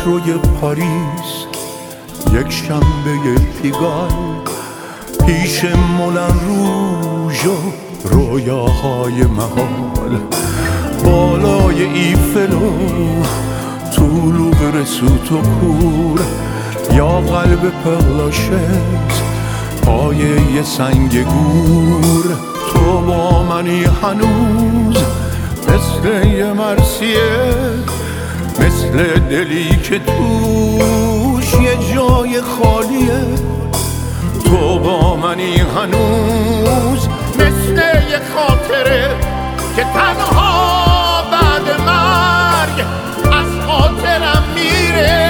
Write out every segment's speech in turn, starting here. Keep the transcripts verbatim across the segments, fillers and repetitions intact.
متروی پاریس یک شنبه پیگال، پیش مولن روژ و رویاهای محال، بالای ایفل و طولوق رسوت و کور، یا قلب پرلاشت پایه سنگ گور. تو با منی هنوز مثل یه مرثیه، مثل دلی که توش یه جای خالیه. تو با منی هنوز مثل یه خاطره که تنها بعد مرگ از خاطرم میره.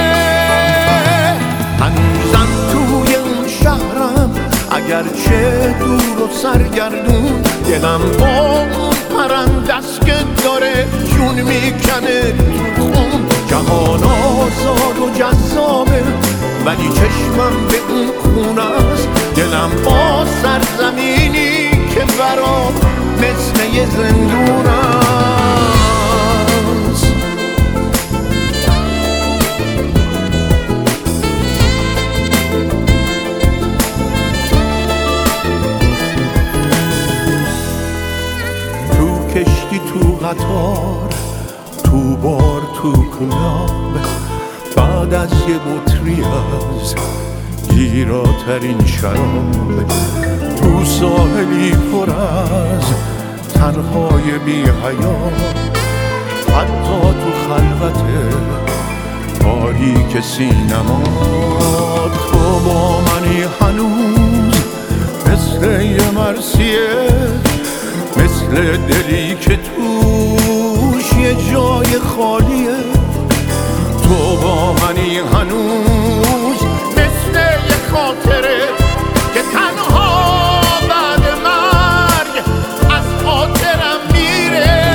هنوزم توی اون شهرم اگرچه دور و سرگردون، دلم با اون پرندست که داره جون میکنه تو خون. جهان آزاد و جذابه ولی چشمم به اون خونه است، دلم با سرزمینی که برام مثل یه زندون است. تو کشتی، تو قطار، تو بار، تو کلاب، بعد از یه بطری از گیراترین شراب، تو ساحلی پر از تنهای بی حیا، حتی تو خلوت تاریک سینما. تو با منی هنوز مثل یه مرثیه، مثل دلی که توش یه جای خالیه. تو با منی هنوز مثل یه خاطره که تنها بعد مرگ از خاطرم میره.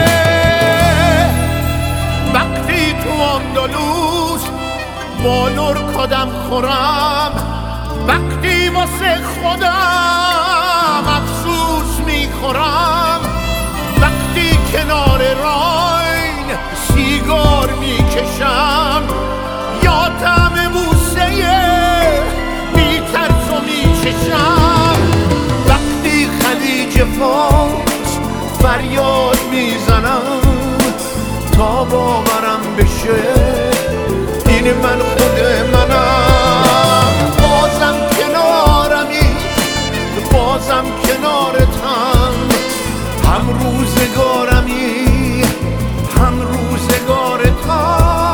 وقتی تو اندلس با لرکادم خورم، وقتی واسه خودم افسوس میخورم، وقتی کنار راین سیگار میکشم، یا طعم بوسه بی ترس و میچشم، وقتی خلیج فارس فریاد میزنم تا باورم بشه این من خود منم. بازم کنارمی، بازم کنارتم، هم روزگارمی، هم روزگارتم.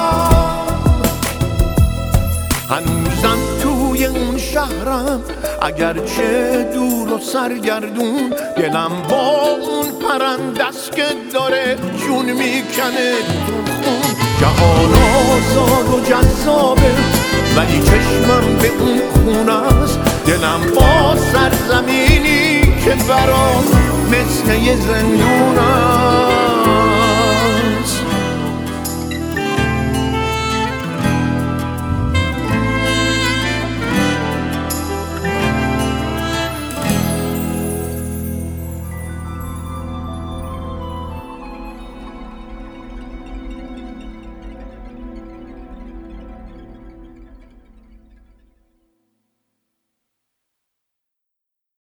هنوزم توی اون شهرم اگرچه دور و سرگردون، دلم با اون پرندست که داره جون میکنه تو خون. جهان آزاد و جذابه ولی چشمم به اون خونه است، دلم با سرزمینی که برام مثل یه زندون است.